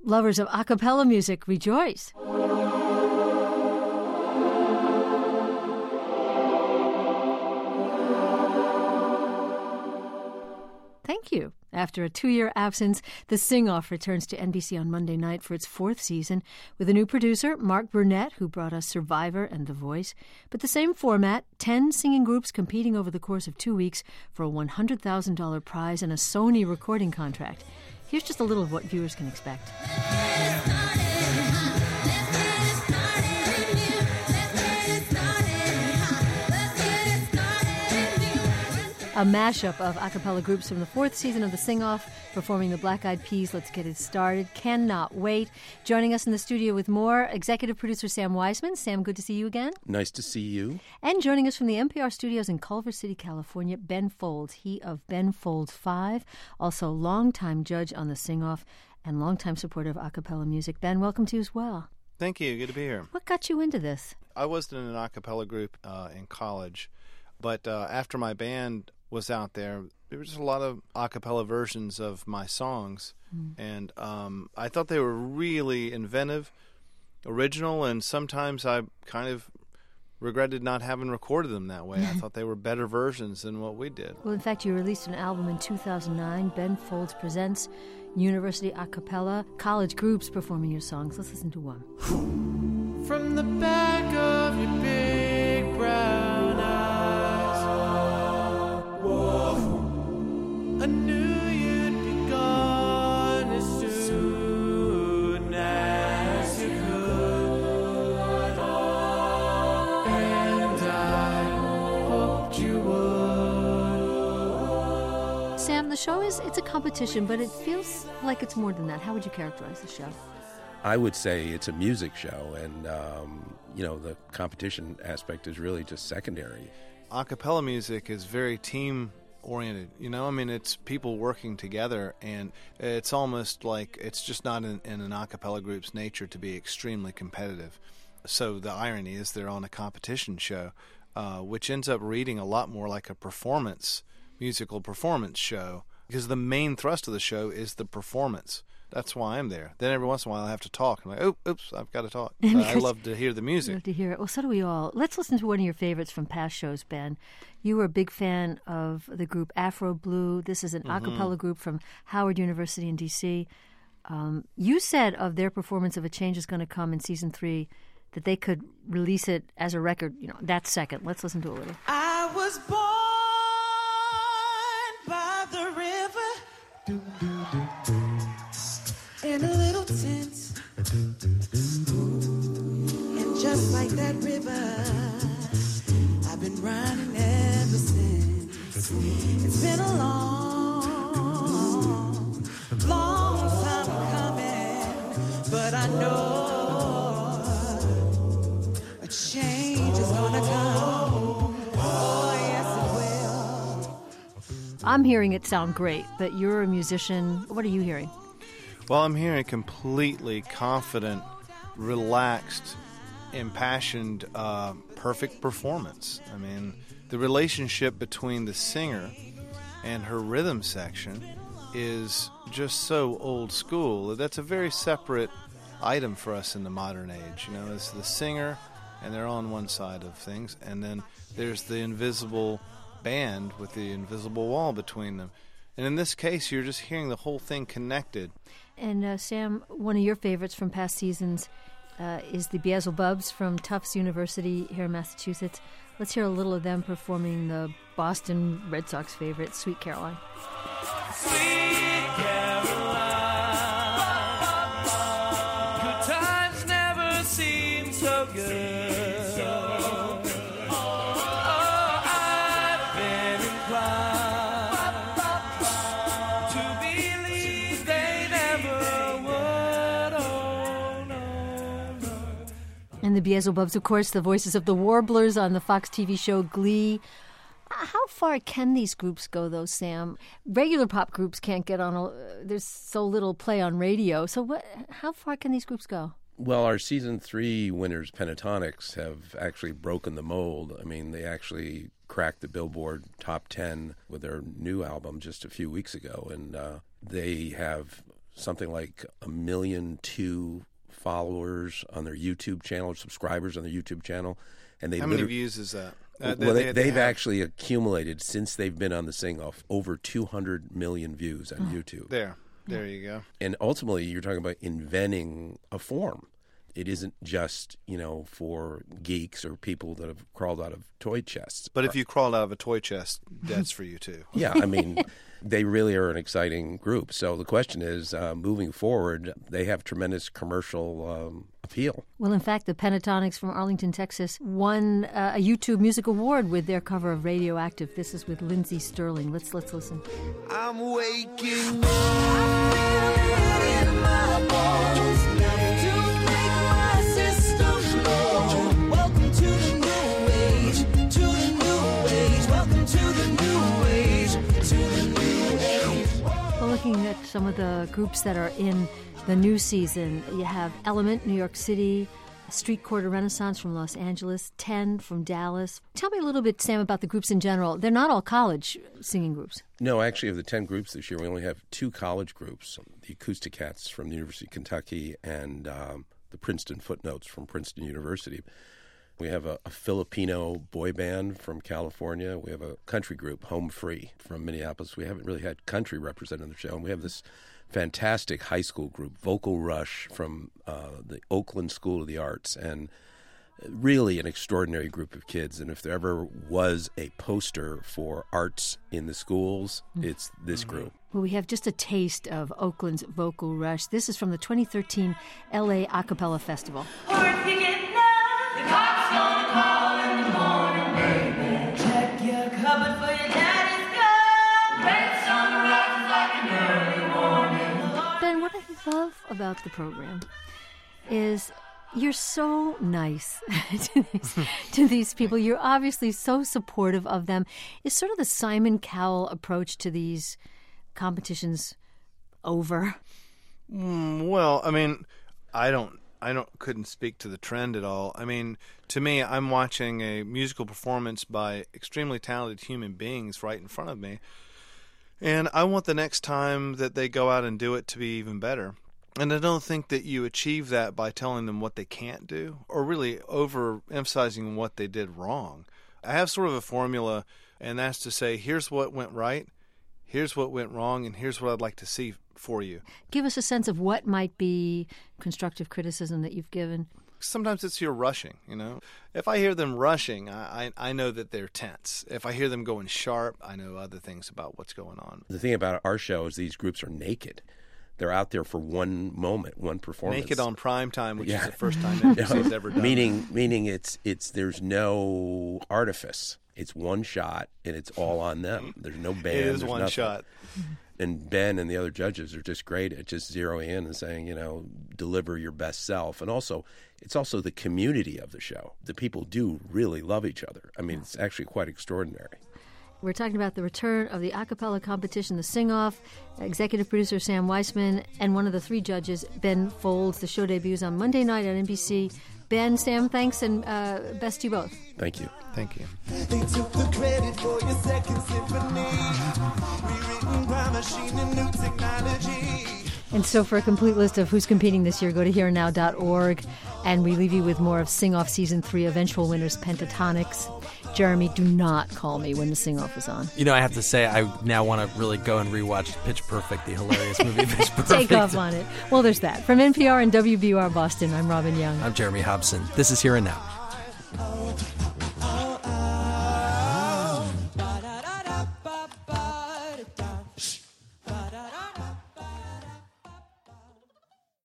Lovers of a cappella music, rejoice. Thank you. After a 2-year absence, The Sing-Off returns to NBC on Monday night for its 4th season with a new producer, Mark Burnett, who brought us Survivor and The Voice. But the same format, 10 singing groups competing over the course of 2 weeks for a $100,000 prize and a Sony recording contract. Here's just a little of what viewers can expect. A mashup of a cappella groups from the 4th season of The Sing-Off, performing the Black Eyed Peas' Let's Get It Started. Cannot wait. Joining us in the studio with more, executive producer Sam Weisman. Sam, good to see you again. Nice to see you. And joining us from the NPR studios in Culver City, California, Ben Folds. He of Ben Folds 5, also longtime judge on The Sing-Off and longtime supporter of a cappella music. Ben, welcome to you as well. Thank you. Good to be here. What got you into this? I was in an a cappella group in college, but after my band was out there were just a lot of a cappella versions of my songs, and I thought they were really inventive, original, and sometimes I kind of regretted not having recorded them that way. I thought they were better versions than what we did. Well, in fact, you released an album in 2009, Ben Folds Presents University A Cappella, college groups performing your songs. Let's listen to one. From the back of your big brown eyes, whoa, I knew you'd be gone as soon as you could, and I hoped you would. Sam, the show it's a competition, but it feels like it's more than that. How would you characterize the show? I would say it's a music show, and, the competition aspect is really just secondary. A cappella music is very team-oriented, it's people working together, and it's almost like it's just not in an a cappella group's nature to be extremely competitive. So the irony is they're on a competition show, which ends up reading a lot more like a musical performance show, because the main thrust of the show is the performance. That's why I'm there. Then every once in a while I have to talk. I'm like, oops, I've got to talk. I love to hear the music. Love to hear it. Well, so do we all. Let's listen to one of your favorites from past shows, Ben. You were a big fan of the group Afro Blue. This is an a cappella group from Howard University in D.C. You said of their performance of A Change Is Gonna Come in Season 3 that they could release it as a record, that second. Let's listen to a little. I was born by the river, in a little tent, and just like that river, I've been running ever since. It's been a long time coming, but I know a change is gonna come. Oh, yes it will. I'm hearing it sound great, but you're a musician. What are you hearing? Well, I'm hearing a completely confident, relaxed, impassioned, perfect performance. I mean, the relationship between the singer and her rhythm section is just so old school. That's a very separate item for us in the modern age. It's the singer, and they're on one side of things, and then there's the invisible band with the invisible wall between them. And in this case, you're just hearing the whole thing connected. And Sam, one of your favorites from past seasons is the Beelzebubs from Tufts University here in Massachusetts. Let's hear a little of them performing the Boston Red Sox favorite, Sweet Caroline. Sweet Caroline, good times never seem so good. And the Beelzebubs, of course, the voices of the Warblers on the Fox TV show Glee. How far can these groups go, though, Sam? Regular pop groups can't get on. There's so little play on radio. So how far can these groups go? Well, our Season 3 winners, Pentatonics, have actually broken the mold. I mean, they actually cracked the Billboard Top 10 with their new album just a few weeks ago, and they have something like 1.2 million followers on their YouTube channel, subscribers on their YouTube channel. And they How many views is that? They've actually accumulated, since they've been on the Sing-Off, over 200 million views on YouTube. There you go. And ultimately, you're talking about inventing a form. It isn't just, for geeks or people that have crawled out of toy chests. But if you crawled out of a toy chest, that's for you too. Yeah, I mean, they really are an exciting group. So the question is, moving forward, they have tremendous commercial appeal. Well, in fact, the Pentatonics from Arlington, Texas, won a YouTube Music Award with their cover of Radioactive. This is with Lindsey Sterling. Let's listen. I'm waking up in my bones to make my system know. Welcome to the new age, to the new age. Welcome to the new age, to the new age. Well, looking at some of the groups that are in the new season, you have Element, New York City, Street Quarter Renaissance from Los Angeles, 10 from Dallas. Tell me a little bit, Sam, about the groups in general. They're not all college singing groups. No, actually, of the 10 groups this year, we only have 2 college groups, the Acoustic Cats from the University of Kentucky and the Princeton Footnotes from Princeton University. We have a Filipino boy band from California. We have a country group, Home Free, from Minneapolis. We haven't really had country represented on the show. And we have this fantastic high school group, Vocal Rush, from the Oakland School of the Arts, and really an extraordinary group of kids. And if there ever was a poster for arts in the schools, it's this group. Well, we have just a taste of Oakland's Vocal Rush. This is from the 2013 LA Acapella Festival. Or if you get love, the cops gonna call in the morning, baby. Check your cupboard for your daddy's gun. Reds on the rocks like an early morning. Ben, what I love about the program is you're so nice to these people. You're obviously so supportive of them. Is sort of the Simon Cowell approach to these competitions over? Well, I mean, I couldn't speak to the trend at all. I mean, to me, I'm watching a musical performance by extremely talented human beings right in front of me. And I want the next time that they go out and do it to be even better. And I don't think that you achieve that by telling them what they can't do or really overemphasizing what they did wrong. I have sort of a formula, and that's to say, here's what went right, here's what went wrong, and here's what I'd like to see for you. Give us a sense of what might be constructive criticism that you've given. Sometimes it's your rushing, If I hear them rushing, I know that they're tense. If I hear them going sharp, I know other things about what's going on. The thing about our show is these groups are naked. They're out there for one moment, one performance. Naked on prime time, which is the first time NBC's ever done. Meaning it's there's no artifice. It's one shot, and it's all on them. There's no band. It is there's one nothing. shot. And Ben and the other judges are just great at just zeroing in and saying, deliver your best self. And also, it's also the community of the show. The people do really love each other. I mean, it's actually quite extraordinary. We're talking about the return of the a cappella competition, the Sing-Off. Executive producer Sam Weissman and one of the 3 judges, Ben Folds. The show debuts on Monday night on NBC. Ben, Sam, thanks, and best to you both. Thank you. Thank you. They took the credit for your second symphony, rewritten by machine and new technology. And so for a complete list of who's competing this year, go to hearenow.org. And we leave you with more of Sing-Off Season 3 eventual winners, Pentatonics. Jeremy, do not call me when the Sing-Off is on. I have to say, I now want to really go and rewatch Pitch Perfect, the hilarious movie Pitch Perfect. Take off on it. Well, there's that. From NPR and WBUR Boston, I'm Robin Young. I'm Jeremy Hobson. This is Here and Now.